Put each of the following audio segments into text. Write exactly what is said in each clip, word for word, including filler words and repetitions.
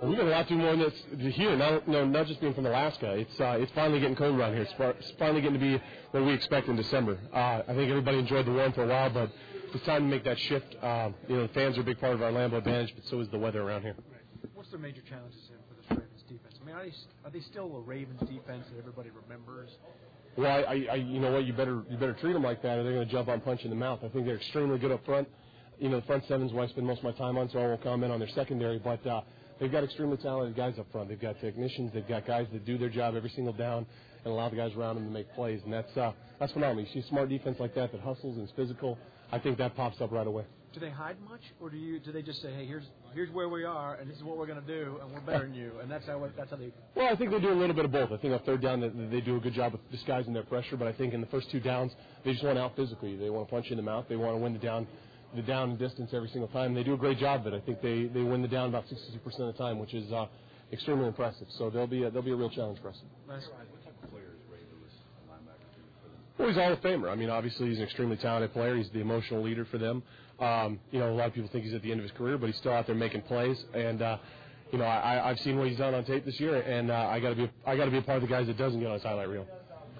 Well, we've got a lot to do more than this here. Not, no, not just being from Alaska. It's uh, it's finally getting cold around here. It's, far, it's finally getting to be what we expect in December. Uh, I think everybody enjoyed the warm for a while, but it's time to make that shift. Uh, you know, the fans are a big part of our Lambeau advantage, but so is the weather around here. What's the major challenges for this Ravens defense? I mean, are they are they still a Ravens defense that everybody remembers? Well, I, I, I you know what, you better you better treat them like that, or they're going to jump on punch in the mouth. I think they're extremely good up front. You know, the front seven's what I spend most of my time on, so I won't comment on their secondary, but uh, they've got extremely talented guys up front. They've got technicians. They've got guys that do their job every single down and allow the guys around them to make plays, and that's uh, that's phenomenal. You see a smart defense like that that hustles and is physical, I think that pops up right away. Do they hide much, or do you do they just say, hey, here's here's where we are, and this is what we're going to do, and we're better than you, and that's how that's how they? Well, I think they do a little bit of both. I think on third down they, they do a good job of disguising their pressure, but I think in the first two downs they just want out physically. They want to punch you in the mouth. They want to win the down. the down and distance every single time. They do a great job of it. I think they, they win the down about sixty-two percent of the time, which is uh, extremely impressive. So they'll be a, they'll be a real challenge for us. Nice. What type of player is Ray Lewis, linebacker, for them? Well, he's a Hall of Famer. I mean, obviously he's an extremely talented player. He's the emotional leader for them. Um, you know, a lot of people think he's at the end of his career, but he's still out there making plays. And uh, you know, I, I've seen what he's done on tape this year, and uh, I got to be I got to be a part of the guys that doesn't get on his highlight reel.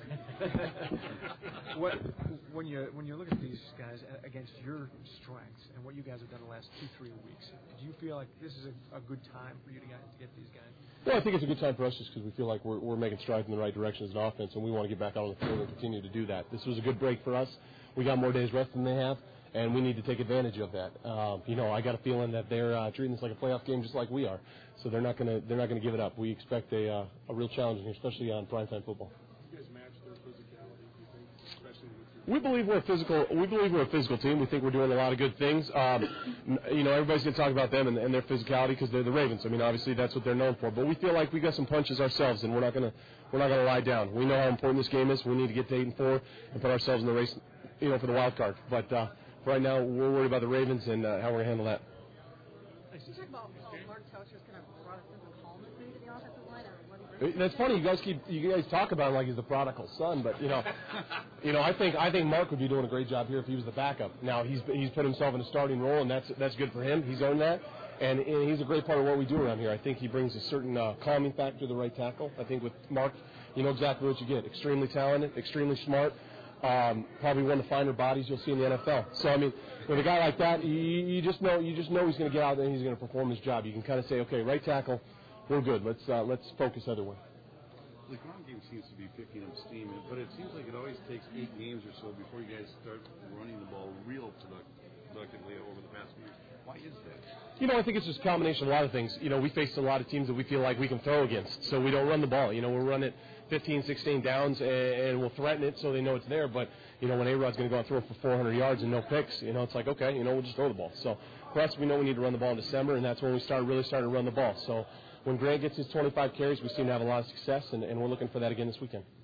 what, when you when you look at these guys against your strengths and what you guys have done the last two three weeks, do you feel like this is a, a good time for you to, guys, to get these guys? Well, I think it's a good time for us just because we feel like we're we're making strides in the right direction as an offense, and we want to get back out on the field and continue to do that. This was a good break for us. We got more days rest than they have, and we need to take advantage of that. Uh, you know, I got a feeling that they're uh, treating this like a playoff game just like we are, so they're not gonna they're not gonna give it up. We expect a uh, a real challenge here, especially on primetime football. You guys match their physicality, do you think, especially with your... We believe we're a physical. We believe we're a physical team. We think we're doing a lot of good things. Um, you know, everybody's going to talk about them and, and their physicality because they're the Ravens. I mean, obviously that's what they're known for. But we feel like we got some punches ourselves, and we're not going to we're not going to lie down. We know how important this game is. We need to get to eight and four and put ourselves in the race, you know, for the wild card. But uh, for right now, we're worried about the Ravens and uh, how we're going to handle that. Can you talk about how Mark Couch has kind of brought a sense of calmness maybe to the offensive line? Or what he brings? That's funny. You guys keep you guys talk about him like he's the prodigal son, but you know, you know, I think I think Mark would be doing a great job here if he was the backup. Now he's he's put himself in a starting role, and that's that's good for him. He's earned that, and, and he's a great part of what we do around here. I think he brings a certain uh, calming factor to the right tackle. I think with Mark, you know exactly what you get. Extremely talented, extremely smart. Um, probably one of the finer bodies you'll see in the N F L. So I mean, with a guy like that, you, you just know you just know he's going to get out there and he's going to perform his job. You can kind of say, okay, right tackle, we're good. Let's uh, let's focus other way. The ground game seems to be picking up steam, but it seems like it always takes eight games or so before you guys start running the ball real productively over the past few years. Why is that? You know, I think it's just a combination of a lot of things. You know, we face a lot of teams that we feel like we can throw against, so we don't run the ball. You know, we'll run it fifteen, sixteen downs, and, and we'll threaten it so they know it's there. But, you know, when A-Rod's going to go and throw for four hundred yards and no picks, you know, it's like, okay, you know, we'll just throw the ball. So for us, we know we need to run the ball in December, and that's when we start really starting to run the ball. So when Grant gets his twenty-five carries, we seem to have a lot of success, and, and we're looking for that again this weekend.